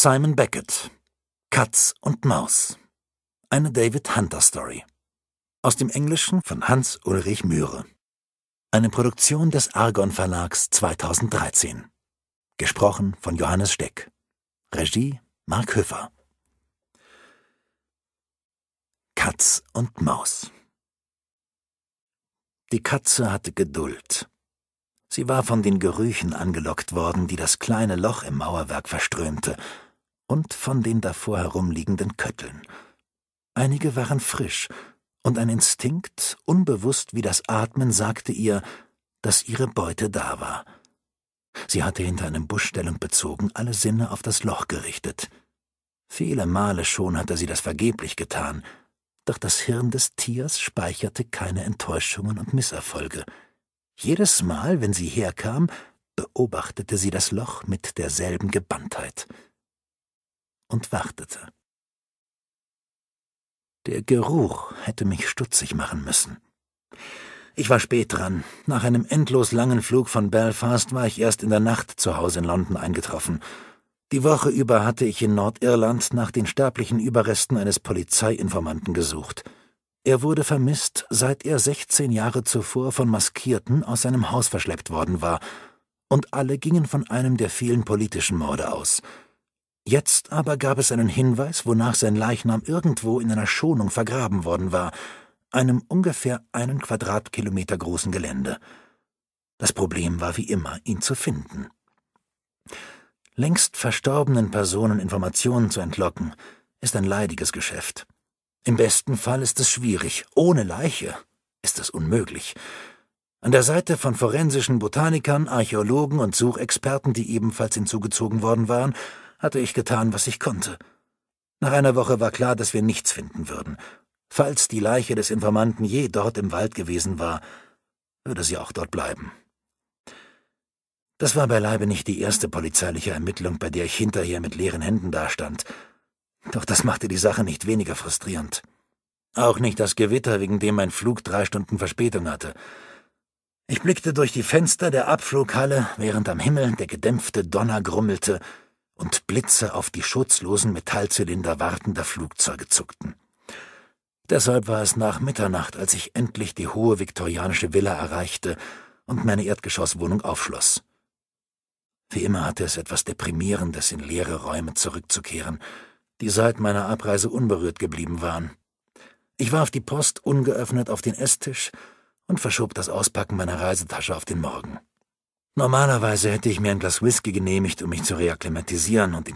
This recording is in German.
Simon Beckett, Katz und Maus. Eine David Hunter-Story. Aus dem Englischen von Hans-Ulrich Mühre. Eine Produktion des Argon Verlags 2013. Gesprochen von Johannes Steck. Regie Mark Höfer. Katz und Maus. Die Katze hatte Geduld. Sie war von den Gerüchen angelockt worden, die das kleine Loch im Mauerwerk verströmte, und von den davor herumliegenden Kötteln. Einige waren frisch, und ein Instinkt, unbewusst wie das Atmen, sagte ihr, dass ihre Beute da war. Sie hatte hinter einem Busch Stellung bezogen, alle Sinne auf das Loch gerichtet. Viele Male schon hatte sie das vergeblich getan, doch das Hirn des Tiers speicherte keine Enttäuschungen und Misserfolge. Jedes Mal, wenn sie herkam, beobachtete sie das Loch mit derselben Gebanntheit und wartete. Der Geruch hätte mich stutzig machen müssen. Ich war spät dran. Nach einem endlos langen Flug von Belfast war ich erst in der Nacht zu Hause in London eingetroffen. Die Woche über hatte ich in Nordirland nach den sterblichen Überresten eines Polizeiinformanten gesucht. Er wurde vermisst, seit er 16 Jahre zuvor von Maskierten aus seinem Haus verschleppt worden war, und alle gingen von einem der vielen politischen Morde aus. Jetzt aber gab es einen Hinweis, wonach sein Leichnam irgendwo in einer Schonung vergraben worden war, einem ungefähr 1 Quadratkilometer großen Gelände. Das Problem war wie immer, ihn zu finden. Längst verstorbenen Personen Informationen zu entlocken, ist ein leidiges Geschäft. Im besten Fall ist es schwierig, ohne Leiche ist es unmöglich. An der Seite von forensischen Botanikern, Archäologen und Suchexperten, die ebenfalls hinzugezogen worden waren, hatte ich getan, was ich konnte. Nach einer Woche war klar, dass wir nichts finden würden. Falls die Leiche des Informanten je dort im Wald gewesen war, würde sie auch dort bleiben. Das war beileibe nicht die erste polizeiliche Ermittlung, bei der ich hinterher mit leeren Händen dastand. Doch das machte die Sache nicht weniger frustrierend. Auch nicht das Gewitter, wegen dem mein Flug 3 Stunden Verspätung hatte. Ich blickte durch die Fenster der Abflughalle, während am Himmel der gedämpfte Donner grummelte und Blitze auf die schutzlosen Metallzylinder wartender Flugzeuge zuckten. Deshalb war es nach Mitternacht, als ich endlich die hohe viktorianische Villa erreichte und meine Erdgeschosswohnung aufschloss. Wie immer hatte es etwas Deprimierendes, in leere Räume zurückzukehren, die seit meiner Abreise unberührt geblieben waren. Ich warf die Post ungeöffnet auf den Esstisch und verschob das Auspacken meiner Reisetasche auf den Morgen. Normalerweise hätte ich mir ein Glas Whisky genehmigt, um mich zu reakklimatisieren und